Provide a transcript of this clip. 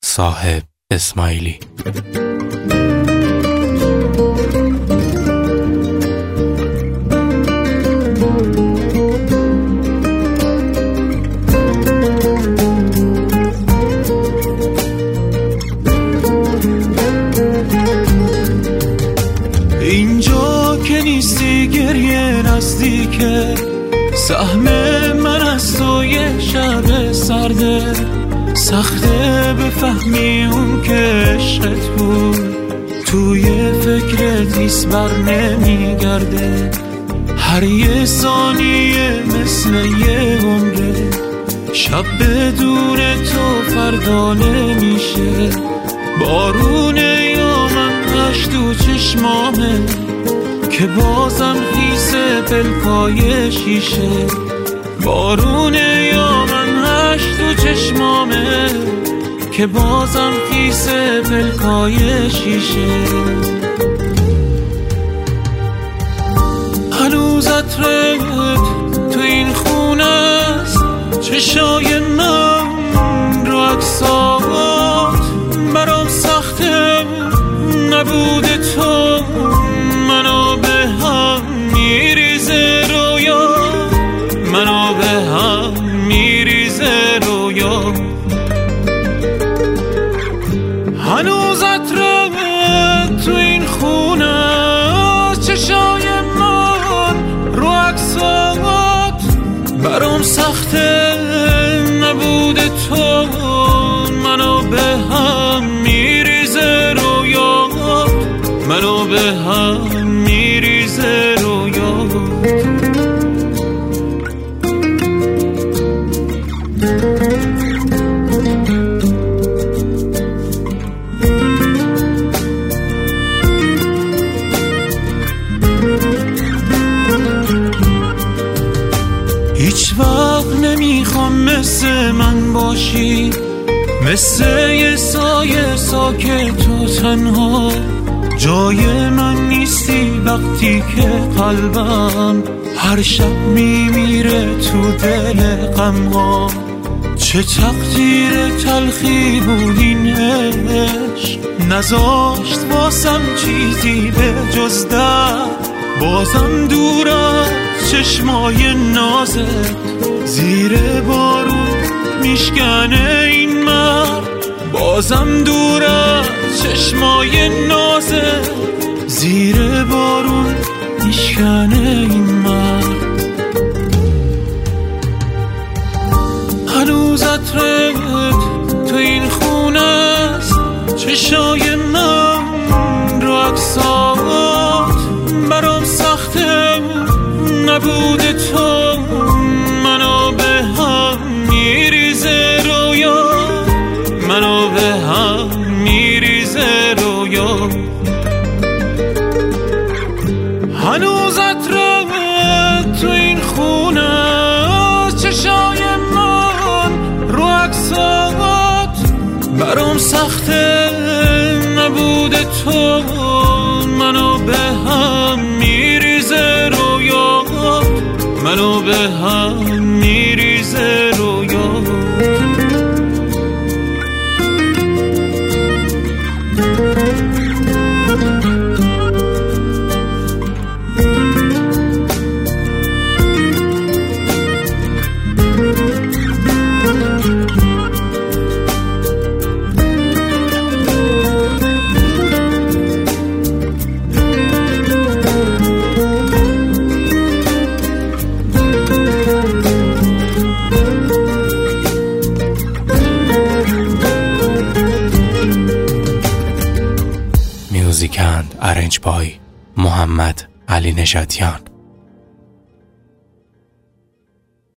صاحب اسماعیلی. اینجا که نیستی گریه نزدیکه، سهم من از تو یه شب سرده، سخته بفهمی اون که عشقت بود توی فکرت نیست بر نمیگرده. هر یه ثانیه مثل یه عمره، شب بدون تو فردا نمیشه. بارونه یا من هش تو چشمامه که بازم خیس پلکای شیشه. بارونه یا من هش تو چشمامه که بازم خیس پلکای شیشه. هنوز عطرت تو این خونه است، چشای من رو عکسات. برام سخته نبود تو، منو به هم میریزه رویا، منو به هم میریزه رویا. هنوز عطرت تو این خونه، چشای من رو عکسات. برام سخته نبود تو، منو به هم میریزه رویا، منو به هم میریزه رویا. هیچ وقت نمیخوام مثل من باشی، مثل یه سایه ساکت و تنها. جای من نیستی وقتی که قلبم هر شب میمیره تو دل غمها. چه تقدیر تلخی بود این عشق، نذاشت واسم چیزی به جز درد. بازم دور از چشمای نازت، زیر بارون میشکنه این مرد. بازم دور از چشمای نازت، زیر بارون میشکنه این مرد. هنوز عطرت تو این خونه است، چشای من رو عکسات. برام سخته نبود تو، منو به هم میریزه رویا، منو به هم میریزه رویا. هنوز عطرت تو این خونه، چشای من رو عکسات. برام سخته نبود تو، منو به هم میریزه رویا، منو به هم میریزه رویا. موزیک اند ارنج بای محمد علی نژادیان.